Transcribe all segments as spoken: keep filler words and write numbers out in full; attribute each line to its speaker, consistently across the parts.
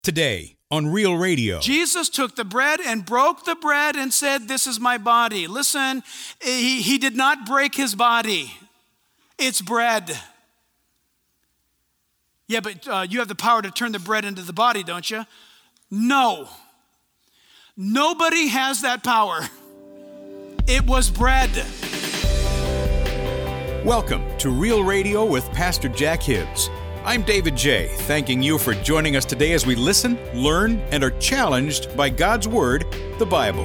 Speaker 1: Today on Real Radio.
Speaker 2: Jesus took the bread and broke the bread and said, "This is my body." Listen, he, he did not break his body. It's bread. Yeah, but uh, you have the power to turn the bread into the body, don't you? No. Nobody has that power. It was bread.
Speaker 1: Welcome to Real Radio with Pastor Jack Hibbs. I'm David J., thanking you for joining us today as we listen, learn, and are challenged by God's Word, the Bible.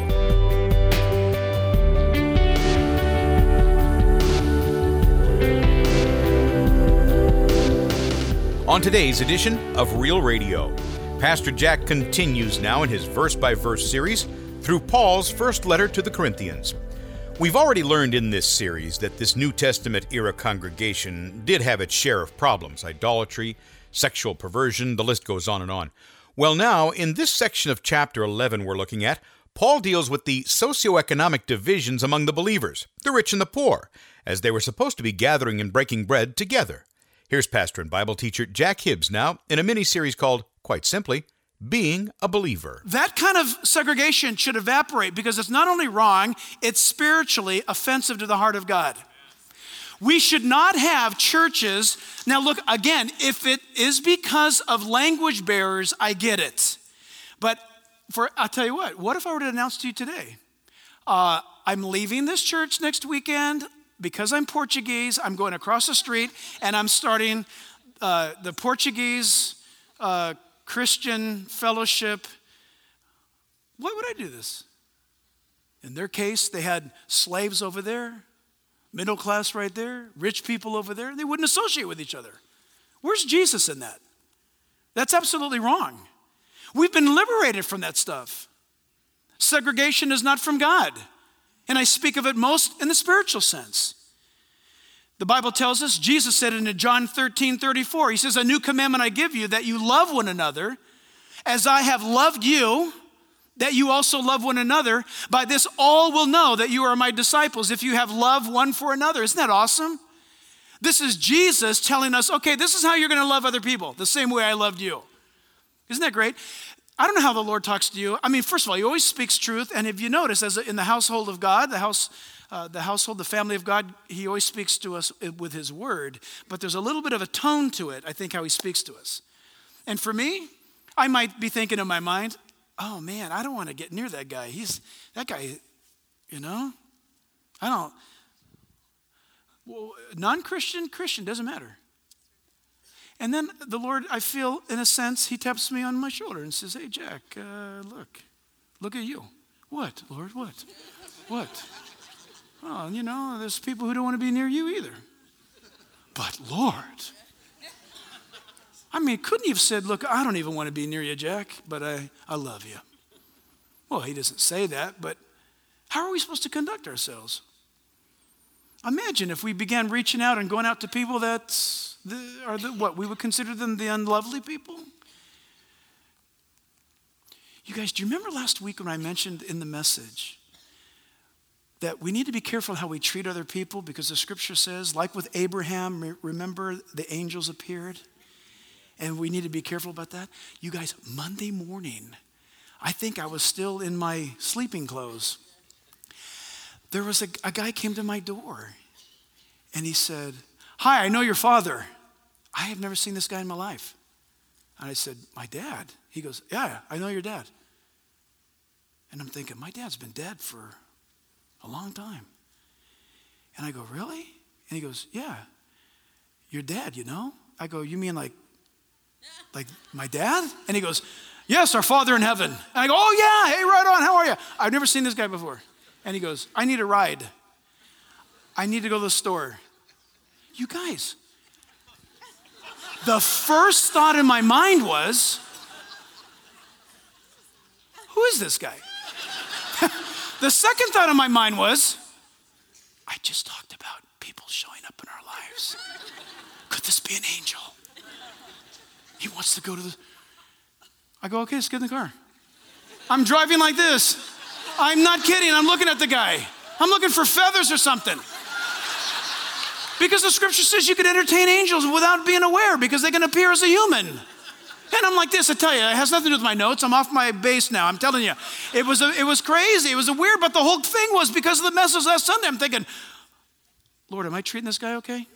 Speaker 1: On today's edition of Real Radio, Pastor Jack continues now in his verse-by-verse series through Paul's first letter to the Corinthians. We've already learned in this series that this New Testament era congregation did have its share of problems: idolatry, sexual perversion, the list goes on and on. Well, now, in this section of chapter eleven we're looking at, Paul deals with the socioeconomic divisions among the believers, the rich and the poor, as they were supposed to be gathering and breaking bread together. Here's pastor and Bible teacher Jack Hibbs now in a mini-series called, quite simply, Being a Believer.
Speaker 2: That kind of segregation should evaporate because it's not only wrong, it's spiritually offensive to the heart of God. We should not have churches. Now look, again, if it is because of language barriers, I get it. But for I'll tell you what, what if I were to announce to you today, uh, I'm leaving this church next weekend because I'm Portuguese, I'm going across the street and I'm starting uh, the Portuguese uh Christian fellowship. Why would I do this? In their case, they had slaves over there, middle class right there, rich people over there. They wouldn't associate with each other. Where's Jesus in that? That's absolutely wrong. We've been liberated from that stuff. Segregation is not from God. And I speak of it most in the spiritual sense. The Bible tells us, Jesus said in John thirteen thirty-four, he says, "A new commandment I give you, that you love one another, as I have loved you, that you also love one another. By this all will know that you are my disciples, if you have love one for another." Isn't that awesome? This is Jesus telling us, okay, this is how you're going to love other people, the same way I loved you. Isn't that great? I don't know how the Lord talks to you. I mean, first of all, he always speaks truth. And if you notice, as in the household of God, the house, uh, the household, the family of God, he always speaks to us with his word. But there's a little bit of a tone to it, I think, how he speaks to us. And for me, I might be thinking in my mind, oh man, I don't want to get near that guy. He's, that guy, you know, I don't, well, non-Christian, Christian, doesn't matter. And then the Lord, I feel, in a sense, he taps me on my shoulder and says, "Hey, Jack, uh, look, look at you." "What, Lord, what? What?" "Oh, you know, there's people who don't want to be near you either." "But Lord," I mean, couldn't he have said, "Look, I don't even want to be near you, Jack, but I, I love you"? Well, he doesn't say that, but how are we supposed to conduct ourselves? Imagine if we began reaching out and going out to people that the, are the, what, we would consider them the unlovely people? You guys, do you remember last week when I mentioned in the message that we need to be careful how we treat other people, because the scripture says, like with Abraham, remember the angels appeared? And we need to be careful about that. You guys, Monday morning, I think I was still in my sleeping clothes. There was a, a guy came to my door and he said, "Hi, I know your father." I have never seen this guy in my life. And I said, "My dad?" He goes, "Yeah, I know your dad." And I'm thinking, my dad's been dead for a long time. And I go, "Really?" And he goes, "Yeah, your dad, you know?" I go, "You mean like, like my dad?" And he goes, "Yes, our Father in heaven." And I go, "Oh yeah, hey, right on, how are you?" I've never seen this guy before. And he goes, "I need a ride. I need to go to the store." You guys, the first thought in my mind was, who is this guy? The second thought in my mind was, I just talked about people showing up in our lives. Could this be an angel? He wants to go to the... I go, "Okay, let's get in the car." I'm driving like this. I'm not kidding. I'm looking at the guy. I'm looking for feathers or something. Because the scripture says you can entertain angels without being aware, because they can appear as a human. Man, I'm like this, I tell you, it has nothing to do with my notes. I'm off my base now, I'm telling you. It was a, it was crazy, it was a weird, but the whole thing was because of the message last Sunday. I'm thinking, Lord, am I treating this guy okay?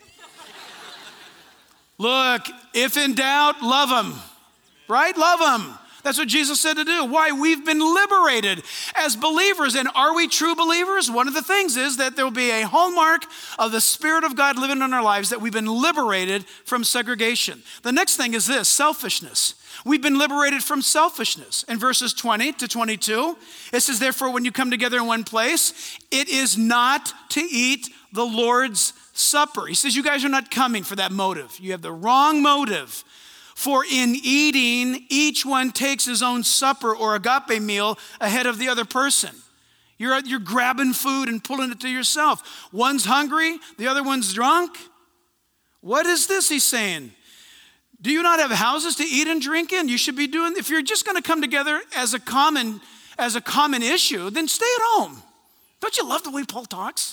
Speaker 2: Look, if in doubt, love him, right? Love him. That's what Jesus said to do. Why? We've been liberated as believers. And are we true believers? One of the things is that there will be a hallmark of the Spirit of God living in our lives, that we've been liberated from segregation. The next thing is this, selfishness. We've been liberated from selfishness. In verses twenty to twenty-two, it says, therefore, when you come together in one place, it is not to eat the Lord's Supper. He says, you guys are not coming for that motive. You have the wrong motive. For in eating, each one takes his own supper or agape meal ahead of the other person. You're, you're grabbing food and pulling it to yourself. One's hungry, the other one's drunk. What is this he's saying? Do you not have houses to eat and drink in? You should be doing, if you're just gonna come together as a common, as a common issue, then stay at home. Don't you love the way Paul talks?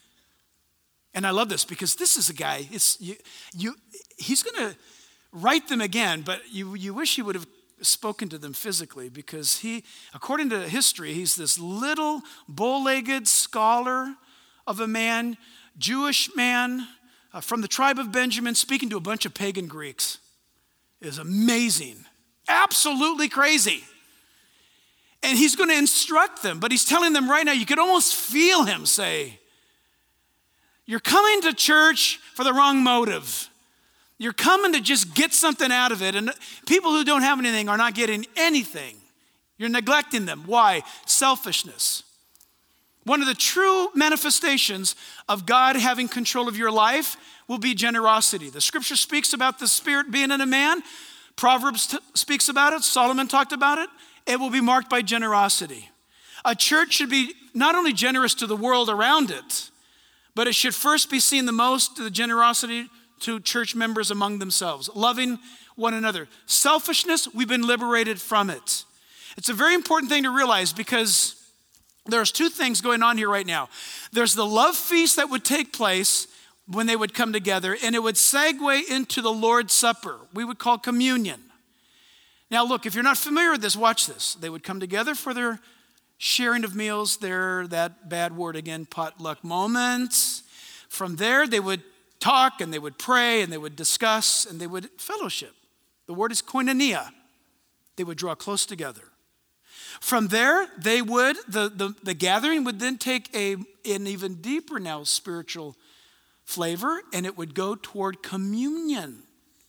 Speaker 2: And I love this because this is a guy, it's, you, you, he's gonna, write them again, but you, you wish he would have spoken to them physically, because he, according to history, he's this little bow-legged scholar of a man, Jewish man uh, from the tribe of Benjamin, speaking to a bunch of pagan Greeks. It is amazing, absolutely crazy. And he's going to instruct them, but he's telling them right now, you could almost feel him say, you're coming to church for the wrong motive. You're coming to just get something out of it, and people who don't have anything are not getting anything. You're neglecting them. Why? Selfishness. One of the true manifestations of God having control of your life will be generosity. The scripture speaks about the Spirit being in a man. Proverbs t- speaks about it. Solomon talked about it. It will be marked by generosity. A church should be not only generous to the world around it, but it should first be seen the most to the generosity to church members among themselves, loving one another. Selfishness, we've been liberated from it. It's a very important thing to realize, because there's two things going on here right now. There's the love feast that would take place when they would come together, and it would segue into the Lord's Supper. We would call communion. Now look, if you're not familiar with this, watch this. They would come together for their sharing of meals, their, that bad word again, potluck moments. From there, they would talk and they would pray and they would discuss and they would fellowship. The word is koinonia. They would draw close together. From there, they would, the, the, the gathering would then take a, an even deeper now spiritual flavor, and it would go toward communion.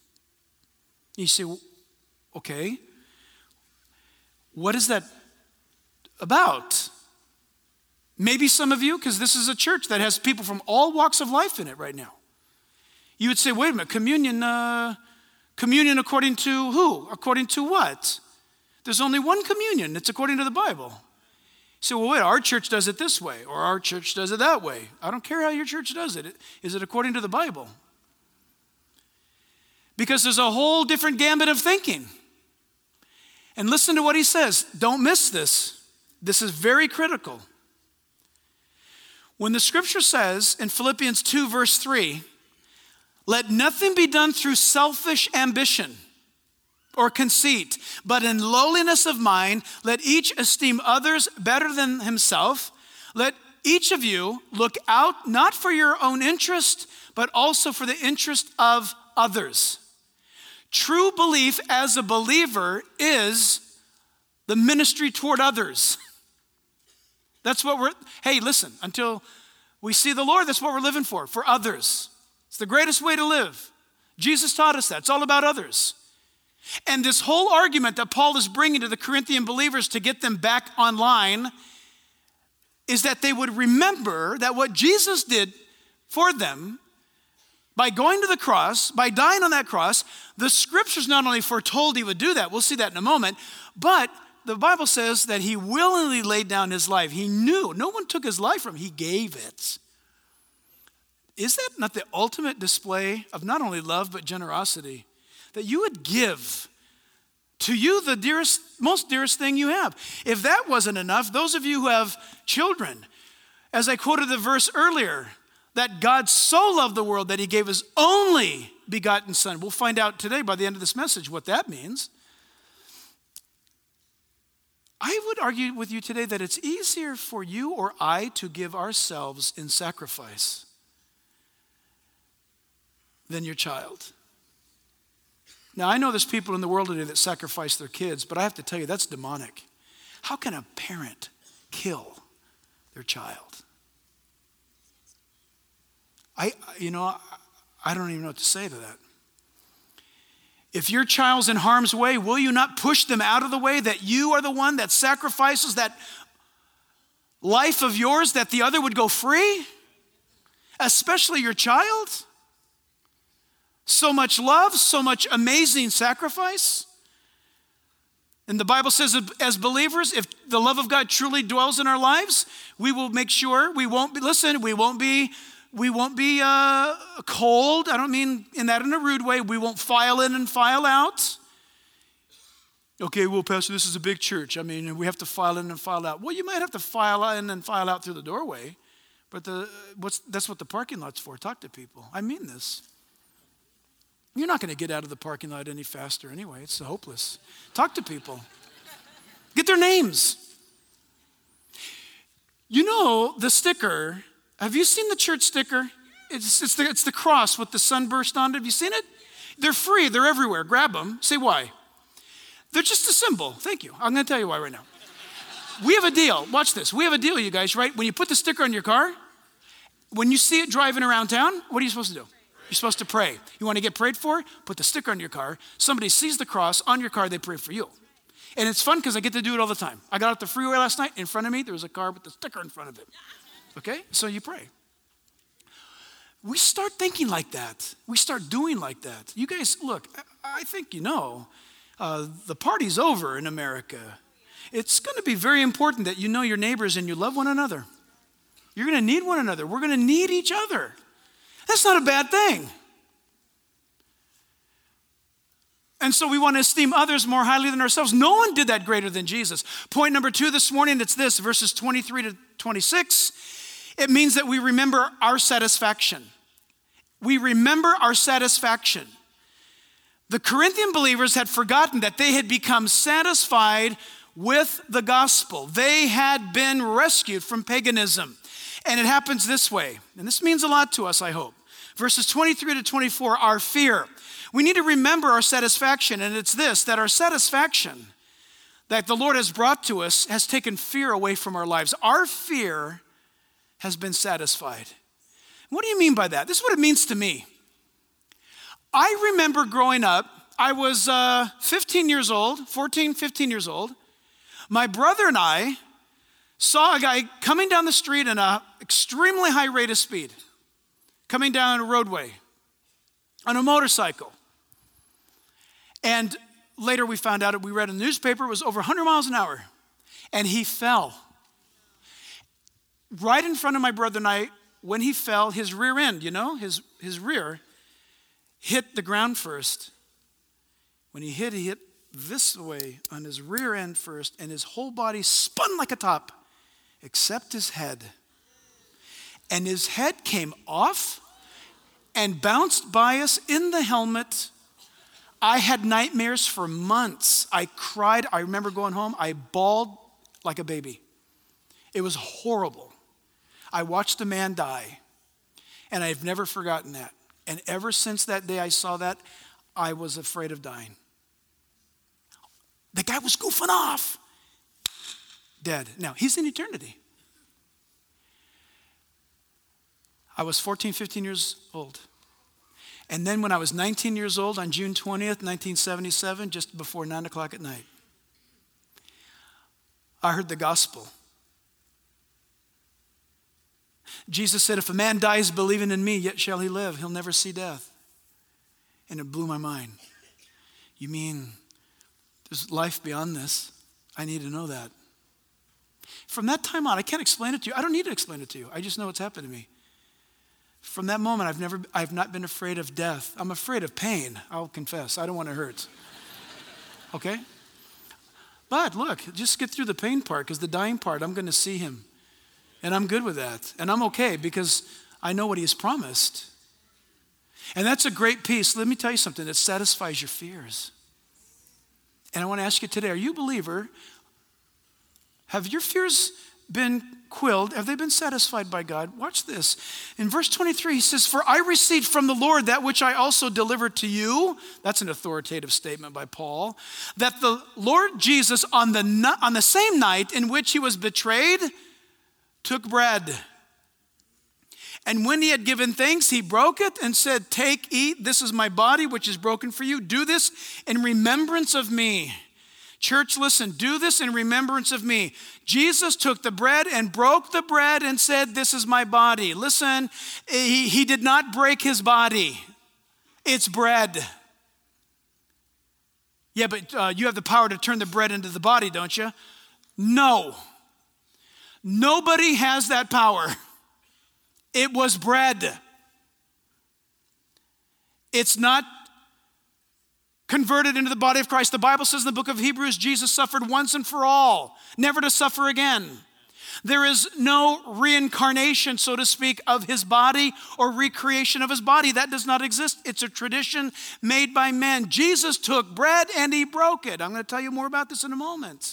Speaker 2: You say, okay, what is that about? Maybe some of you, because this is a church that has people from all walks of life in it right now. You would say, wait a minute, communion, uh, communion according to who? According to what? There's only one communion. It's according to the Bible. You say, well, wait, our church does it this way, or our church does it that way. I don't care how your church does it. Is it according to the Bible? Because there's a whole different gambit of thinking. And listen to what he says. Don't miss this. This is very critical. When the scripture says in Philippians two, verse three, let nothing be done through selfish ambition or conceit, but in lowliness of mind, let each esteem others better than himself. Let each of you look out not for your own interest, but also for the interest of others. True belief as a believer is the ministry toward others. That's what we're, hey, listen, until we see the Lord, that's what we're living for, for others. It's the greatest way to live. Jesus taught us that. It's all about others. And this whole argument that Paul is bringing to the Corinthian believers to get them back online is that they would remember that what Jesus did for them by going to the cross, by dying on that cross, the scriptures not only foretold he would do that, we'll see that in a moment, but the Bible says that he willingly laid down his life. He knew. No one took his life from him. He gave it. Is that not the ultimate display of not only love, but generosity? That you would give to you the dearest, most dearest thing you have. If that wasn't enough, those of you who have children, as I quoted the verse earlier, that God so loved the world that he gave his only begotten son. We'll find out today by the end of this message what that means. I would argue with you today that it's easier for you or I to give ourselves in sacrifice than your child. Now, I know there's people in the world today that sacrifice their kids, but I have to tell you, that's demonic. How can a parent kill their child? I, you know, I don't even know what to say to that. If your child's in harm's way, will you not push them out of the way, that you are the one that sacrifices that life of yours that the other would go free? Especially your child? So much love, so much amazing sacrifice. And the Bible says as believers, if the love of God truly dwells in our lives, we will make sure we won't be, listen, we won't be We won't be uh, cold. I don't mean in that in a rude way. We won't file in and file out. Okay, well, Pastor, this is a big church. I mean, we have to file in and file out. Well, you might have to file in and file out through the doorway, but the what's that's what the parking lot's for. Talk to people. I mean this. You're not going to get out of the parking lot any faster anyway. It's hopeless. Talk to people. Get their names. You know, the sticker... Have you seen the church sticker? It's, it's, the, it's the cross with the sunburst on it. Have you seen it? They're free. They're everywhere. Grab them. Say why. They're just a symbol. Thank you. I'm going to tell you why right now. We have a deal. Watch this. We have a deal, you guys, right? When you put the sticker on your car, when you see it driving around town, what are you supposed to do? You're supposed to pray. You want to get prayed for? Put the sticker on your car. Somebody sees the cross on your car, they pray for you. And it's fun because I get to do it all the time. I got off the freeway last night. In front of me, there was a car with the sticker in front of it. Okay? So you pray. We start thinking like that. We start doing like that. You guys, look, I think you know, uh, the party's over in America. It's going to be very important that you know your neighbors and you love one another. You're going to need one another. We're going to need each other. That's not a bad thing. And so we want to esteem others more highly than ourselves. No one did that greater than Jesus. Point number two this morning, it's this, verses twenty-three to twenty-six. It means that we remember our satisfaction. We remember our satisfaction. The Corinthian believers had forgotten that they had become satisfied with the gospel. They had been rescued from paganism. And it happens this way. And this means a lot to us, I hope. Verses twenty-three to twenty-four, our fear. We need to remember our satisfaction. And it's this, that our satisfaction that the Lord has brought to us has taken fear away from our lives. Our fear has been satisfied. What do you mean by that? This is what it means to me. I remember growing up, I was uh, fifteen years old, fourteen, fifteen years old. My brother and I saw a guy coming down the street in an extremely high rate of speed, coming down a roadway on a motorcycle. And later we found out, we read in the newspaper, it was over one hundred miles an hour. And he fell. Right in front of my brother and I, when he fell, his rear end, you know, his, his rear hit the ground first. When he hit, he hit this way on his rear end first, and his whole body spun like a top, except his head. And his head came off and bounced by us in the helmet. I had nightmares for months. I cried. I remember going home. I bawled like a baby. It was horrible. I watched a man die, and I've never forgotten that. And ever since that day I saw that, I was afraid of dying. The guy was goofing off. Dead. Now, he's in eternity. I was fourteen, fifteen years old. And then when I was nineteen years old, on June twentieth, nineteen seventy-seven, just before nine o'clock at night, I heard the gospel. Jesus said, if a man dies believing in me, yet shall he live. He'll never see death. And it blew my mind. You mean there's life beyond this? I need to know that. From that time on, I can't explain it to you. I don't need to explain it to you. I just know what's happened to me. From that moment, I've never, I've not been afraid of death. I'm afraid of pain, I'll confess. I don't want to hurt. Okay? But look, just get through the pain part, because the dying part, I'm going to see him. And I'm good with that. And I'm okay, because I know what he has promised. And that's a great peace. Let me tell you something that satisfies your fears. And I want to ask you today, are you a believer Have your fears been quelled? Have they been satisfied by God? Watch this. In verse twenty-three, he says, for I received from the Lord that which I also delivered to you. That's an authoritative statement by Paul. That the Lord Jesus, on the, on the same night in which he was betrayed, took bread. And when he had given thanks, he broke it and said, take, eat, this is my body, which is broken for you. Do this in remembrance of me. Church, listen, do this in remembrance of me. Jesus took the bread and broke the bread and said, this is my body. Listen, he, he did not break his body. It's bread. Yeah, but uh, you have the power to turn the bread into the body, don't you? No. Nobody has that power. It was bread. It's not converted into the body of Christ. The Bible says in the book of Hebrews, Jesus suffered once and for all, never to suffer again. There is no reincarnation, so to speak, of his body or recreation of his body. That does not exist. It's a tradition made by men. Jesus took bread and he broke it. I'm going to tell you more about this in a moment.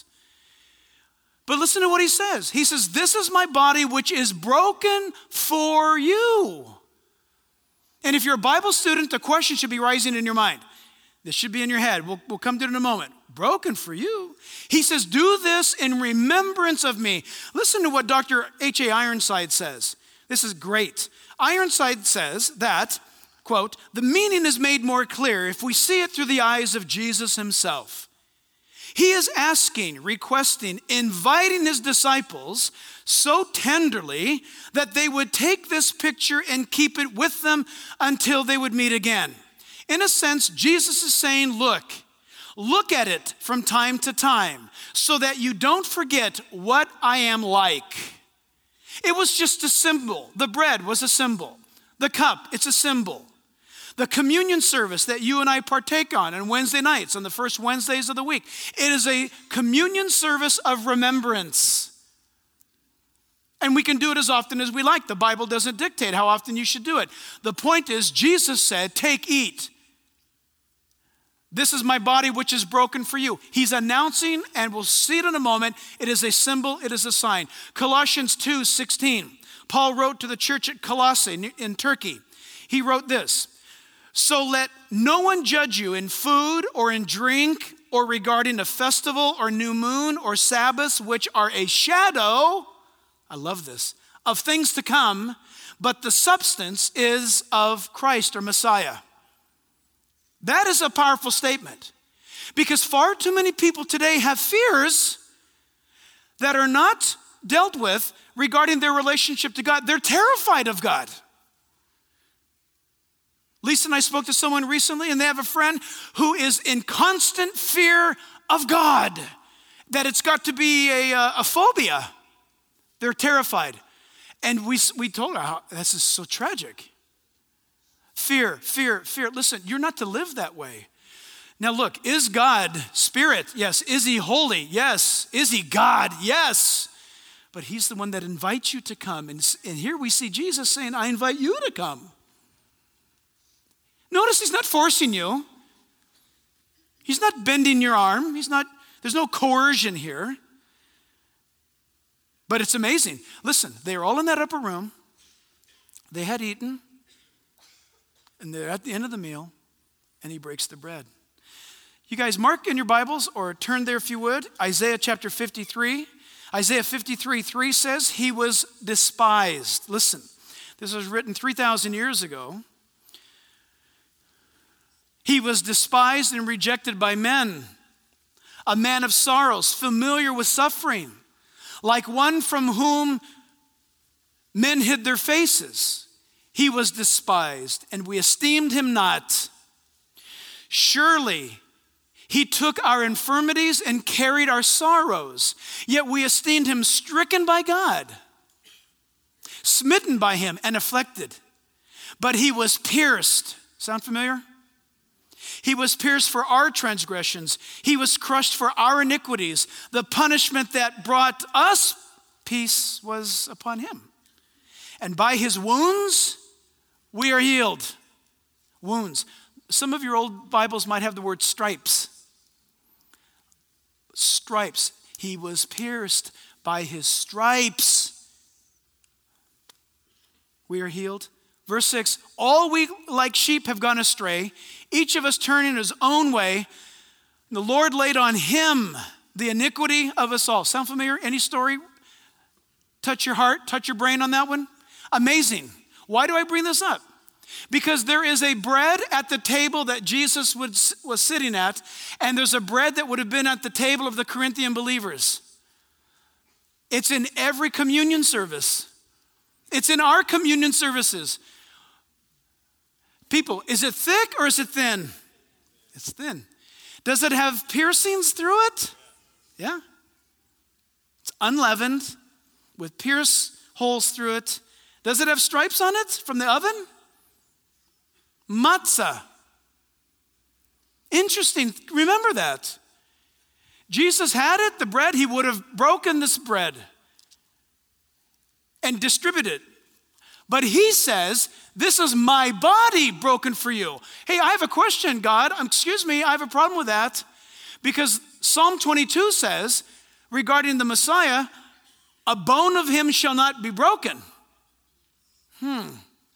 Speaker 2: But listen to what he says. He says, this is my body which is broken for you. And if you're a Bible student, the question should be rising in your mind. This should be in your head. We'll, we'll come to it in a moment. Broken for you. He says, do this in remembrance of me. Listen to what Doctor H A Ironside says. This is great. Ironside says that, quote, the meaning is made more clear if we see it through the eyes of Jesus himself. He is asking, requesting, inviting his disciples so tenderly that they would take this picture and keep it with them until they would meet again. In a sense, Jesus is saying, look, look at it from time to time so that you don't forget what I am like. It was just a symbol. The bread was a symbol. The cup, it's a symbol. The communion service that you and I partake on on Wednesday nights, on the first Wednesdays of the week, it is a communion service of remembrance. And we can do it as often as we like. The Bible doesn't dictate how often you should do it. The point is, Jesus said, take, eat. This is my body which is broken for you. He's announcing, and we'll see it in a moment, it is a symbol, it is a sign. Colossians two sixteen, Paul wrote to the church at Colossae in Turkey. He wrote this, so let no one judge you in food or in drink or regarding a festival or new moon or Sabbaths, which are a shadow, I love this, of things to come, but the substance is of Christ or Messiah. That is a powerful statement because far too many people today have fears that are not dealt with regarding their relationship to God. They're terrified of God. Lisa and I spoke to someone recently, and they have a friend who is in constant fear of God, that it's got to be a, a phobia. They're terrified. And we, we told her, how, this is so tragic. Fear, fear, fear. Listen, you're not to live that way. Now look, is God spirit? Yes. Is he holy? Yes. Is he God? Yes. But he's the one that invites you to come. And, and here we see Jesus saying, I invite you to come. Notice he's not forcing you. He's not bending your arm. He's not, there's no coercion here. But it's amazing. Listen, they were all in that upper room. They had eaten. And they're at the end of the meal. And he breaks the bread. You guys mark in your Bibles or turn there if you would. Isaiah chapter fifty-three. Isaiah fifty-three three says he was despised. Listen, this was written three thousand years ago. He was despised and rejected by men, a man of sorrows, familiar with suffering, like one from whom men hid their faces. He was despised, and we esteemed him not. Surely he took our infirmities and carried our sorrows, yet we esteemed him stricken by God, smitten by him and afflicted. But he was pierced. Sound familiar? He was pierced for our transgressions. He was crushed for our iniquities. The punishment that brought us peace was upon him. And by his wounds, we are healed. Wounds. Some of your old Bibles might have the word stripes. Stripes. He was pierced by his stripes. We are healed. Verse six, all we like sheep have gone astray, each of us turning his own way. The Lord laid on him the iniquity of us all. Sound familiar? Any story? Touch your heart, touch your brain on that one? Amazing. Why do I bring this up? Because there is a bread at the table that Jesus was, was sitting at, and there's a bread that would have been at the table of the Corinthian believers. It's in every communion service. It's in our communion services. People, is it thick or is it thin? It's thin. Does it have piercings through it? Yeah. It's unleavened with pierce holes through it. Does it have stripes on it from the oven? Matzah. Interesting. Remember that. Jesus had it, the bread. He would have broken this bread and distributed it. But he says, this is my body broken for you. Hey, I have a question, God. Um, excuse me, I have a problem with that. Because Psalm twenty-two says, regarding the Messiah, a bone of him shall not be broken. Hmm.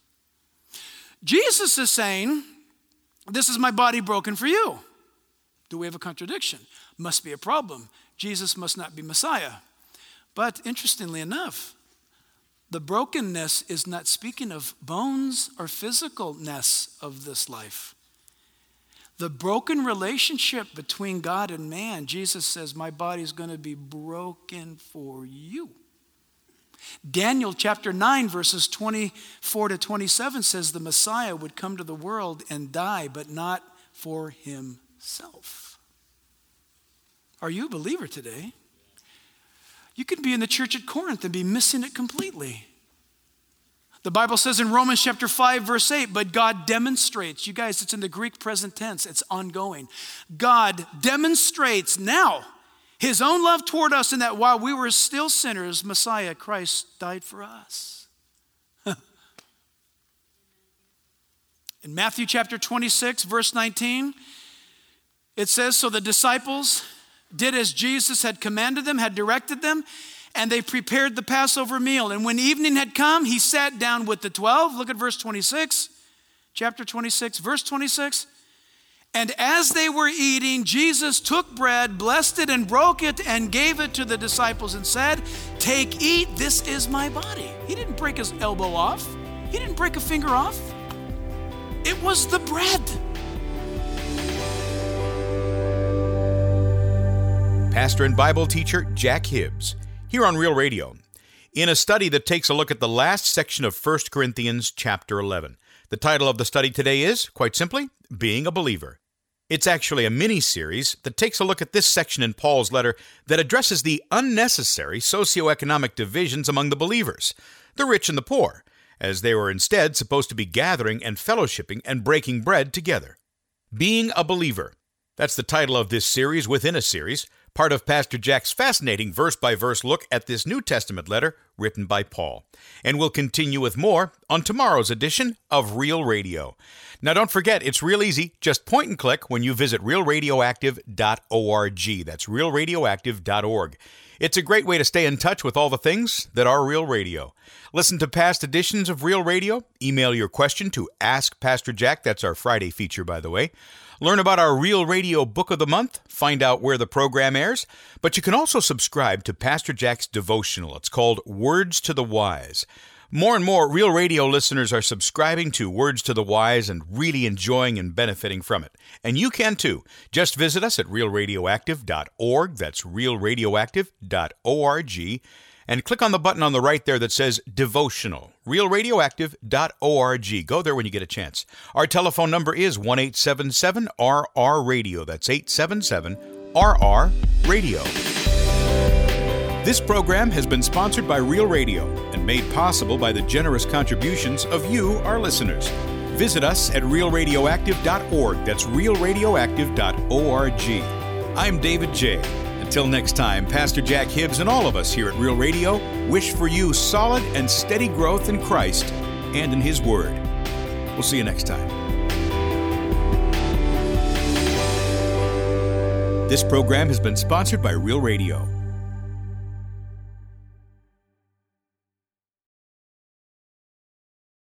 Speaker 2: Jesus is saying, this is my body broken for you. Do we have a contradiction? Must be a problem. Jesus must not be Messiah. But interestingly enough, the brokenness is not speaking of bones or physicalness of this life. The broken relationship between God and man, Jesus says, my body is going to be broken for you. Daniel chapter nine, verses twenty-four to twenty-seven says the Messiah would come to the world and die, but not for himself. Are you a believer today? You could be in the church at Corinth and be missing it completely. The Bible says in Romans chapter five, verse eight, but God demonstrates, you guys, it's in the Greek present tense, it's ongoing. God demonstrates now his own love toward us in that while we were still sinners, Messiah, Christ, died for us. In Matthew chapter twenty-six, verse nineteen, it says, so the disciples did as Jesus had commanded them, had directed them, and they prepared the Passover meal. And when evening had come, he sat down with the twelve. Look at verse twenty-six, chapter twenty-six, verse twenty-six. And as they were eating, Jesus took bread, blessed it, and broke it, and gave it to the disciples and said, take, eat, this is my body. He didn't break his elbow off. He didn't break a finger off. It was the bread.
Speaker 1: Pastor and Bible teacher Jack Hibbs, here on Real Radio, in a study that takes a look at the last section of First Corinthians chapter eleven. The title of the study today is, quite simply, Being a Believer. It's actually a mini-series that takes a look at this section in Paul's letter that addresses the unnecessary socioeconomic divisions among the believers, the rich and the poor, as they were instead supposed to be gathering and fellowshipping and breaking bread together. Being a Believer. That's the title of this series within a series, part of Pastor Jack's fascinating verse-by-verse look at this New Testament letter written by Paul. And we'll continue with more on tomorrow's edition of Real Radio. Now don't forget, it's real easy. Just point and click when you visit real radioactive dot org. That's real radioactive dot org. It's a great way to stay in touch with all the things that are Real Radio. Listen to past editions of Real Radio. Email your question to Ask Pastor Jack. That's our Friday feature, by the way. Learn about our Real Radio Book of the Month. Find out where the program airs. But you can also subscribe to Pastor Jack's devotional. It's called Words to the Wise. More and more Real Radio listeners are subscribing to Words to the Wise and really enjoying and benefiting from it. And you can too. Just visit us at real radioactive dot org. That's real radioactive dot org. And click on the button on the right there that says Devotional. real radioactive dot org. Go there when you get a chance. Our telephone number is one eight seven seven R R radio. That's eight seven seven R R radio. This program has been sponsored by Real Radio and made possible by the generous contributions of you, our listeners. Visit us at real radioactive dot org. That's real radioactive dot org. I'm David J. Until next time, Pastor Jack Hibbs and all of us here at Real Radio wish for you solid and steady growth in Christ and in His Word. We'll see you next time. This program has been sponsored by Real Radio.